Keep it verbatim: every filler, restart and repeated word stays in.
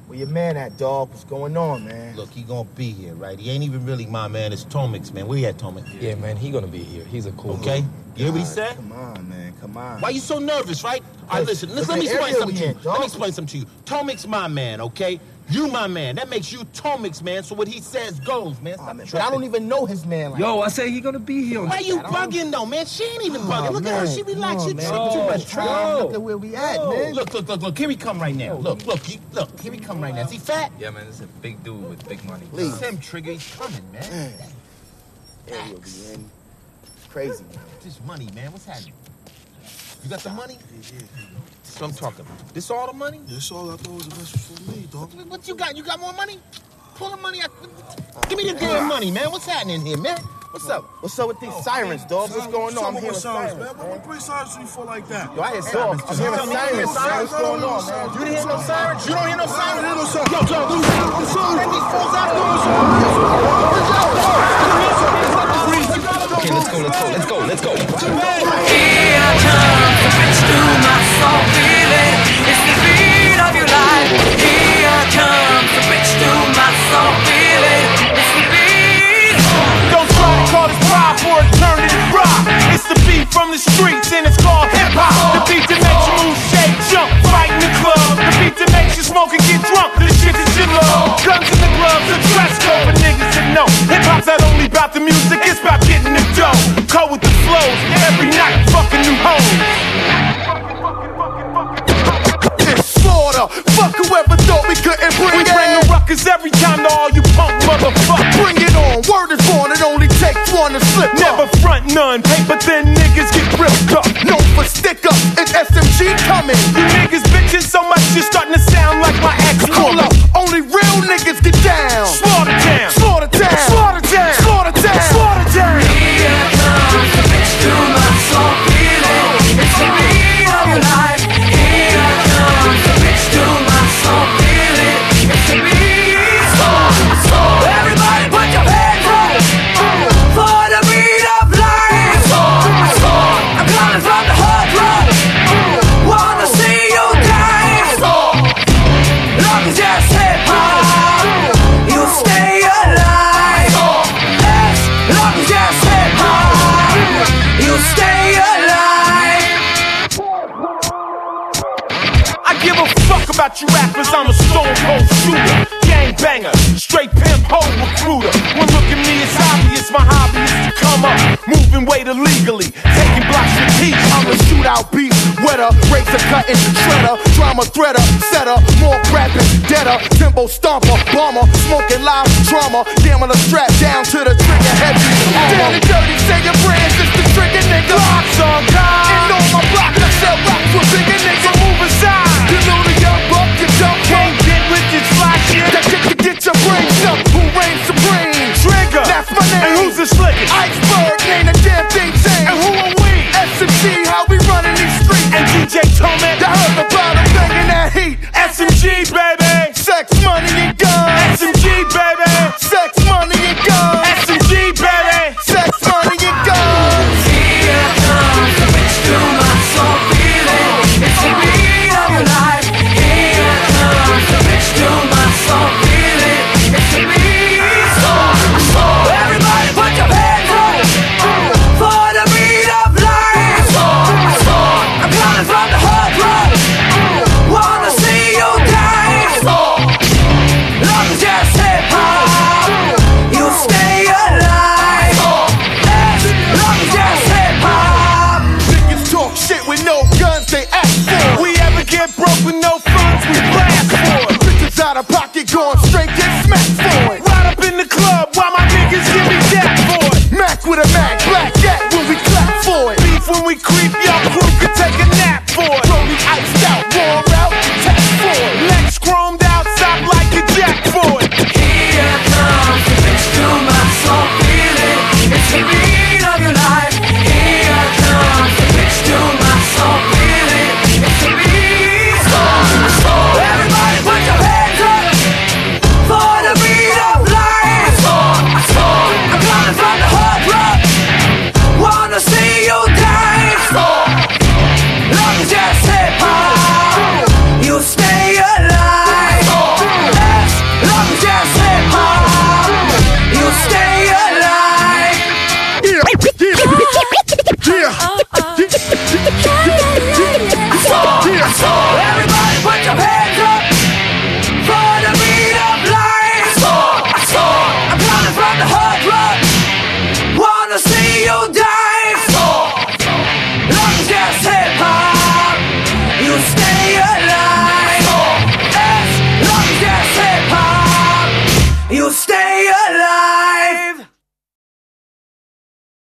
Where your man at, dog? What's going on, man? Look, he gonna be here, right? He ain't even really my man. It's Tomix, man. Where you at, Tomix? Yeah, man, he gonna be here. He's a cool Okay. guy. You hear what he said? Come on, man. Come on. Why you so nervous, right? All right, listen. Listen, let me explain something to you. Let me explain something to you. Tomix my man, okay? You my man. That makes you Tomix, man. So what he says goes, man. Stop oh, man but I don't even know his man. Like Yo, that. I say he gonna be here. Why you bugging though, man? She ain't even bugging. Oh, look man. at her. She relaxed. Oh, She man. tripping too much. Try. Look at where we at, Yo. man. Look, look, look, look. Here he come right now. Look, look, he, look. Here he come right now. Is he fat? Yeah, man, this is a big dude with big money. Leave him, Trigger. He's coming, man. man. Yeah, we'll be in. It's crazy, man. This money, man. What's happening? You got the money? Yeah, yeah. That's what I'm talking about. This all the money? That's all I thought was the best for me, dog. What you got? You got more money? Pull the money out. Give me the damn money, man. What's happening here, man? What's up? What's up with these sirens, dog? What's going on? I'm hearing sirens. Man, what bring sirens to you for like that? Yo, I hear sirens. I'm hearing sirens. What's going on, man? You didn't hear no sirens? You don't hear no I sirens? don't hear no sirens. Yo, yo, lose it. I'm sorry. Let these fools out there. Okay, let's go, let's go, let's go, let's go. Here comes the bridge to my soul feeling. It's the beat of your life. Here comes the bridge to my soul feeling. It's the beat. Don't try to call this pride for eternity rock. It's the beat from the streets and it's called hip hop. The beat that makes you move, shake, jump, fight in the club. The beat that makes you smoke and get drunk. The shit that you love. Guns in the gloves, a dress code for niggas that know. Hip hop's not only about the music, it's about getting the dough. Code with the flows, every night, fucking new hoes. It's slaughter, fuck whoever thought we couldn't bring we it. We bring the ruckus every time to all you punk motherfuckers. Bring it on, word is born, it only takes one to slip. Never up. Front none, paper thin niggas get ripped up. No for stick up, it's S M G coming. You niggas bitching so much, you're starting to sound like my ex. Hold up, only real niggas get down. Slaughter down, slaughter down, slaughter down, slaughter down, slaughter down. Here comes the bridge to my soul feeling. It's the beat of your life. Here comes the bridge to my soul feeling. It's the beat. Everybody put your hands up for the beat of life. I'm coming from the hard rock. Wanna see you die. Long as you're hip hop, you stay alive. As long as you're hip hop, you stay alive. I give a fuck about you rappers, I'm a stone cold shooter. Gang banger, straight pimp, hoe recruiter. When look at me, it's obvious my hobby is to come up, moving weight illegally, taking blocks to teach. I'm a shootout beat, wetter, razor cutting, shredder, drama threader, setter, more rapping, deader, tempo stomper, bomber, smoking live drama, damn on the strap down to the trigger heavy. Down and dirty, say your brands, it's the trigger nigga. Blocks on God, and on my block, I sell raps with bigger niggas. So move aside, you know the young buck, you dumb can't get with this fly shit. That get to get your brains up, who reigns supreme? Trigger, that's my name. And who's the slickest? Iceberg, ain't a damn thing changed. And who are we? S M G, how we running these streets. And D J Tomek, you heard about him banging that heat. S M G, baby. Sex, money, and guns. S M G, baby. Sex, money, and guns. S M G, baby. Sex, money, and guns. Here comes the bridge to my soul feeling. It's the beat of your life. Here comes the bridge to my soul feeling. It's the beat. Everybody put your hands up for the beat of life. I'm coming from the hard rock. Wanna see you die. Yeah.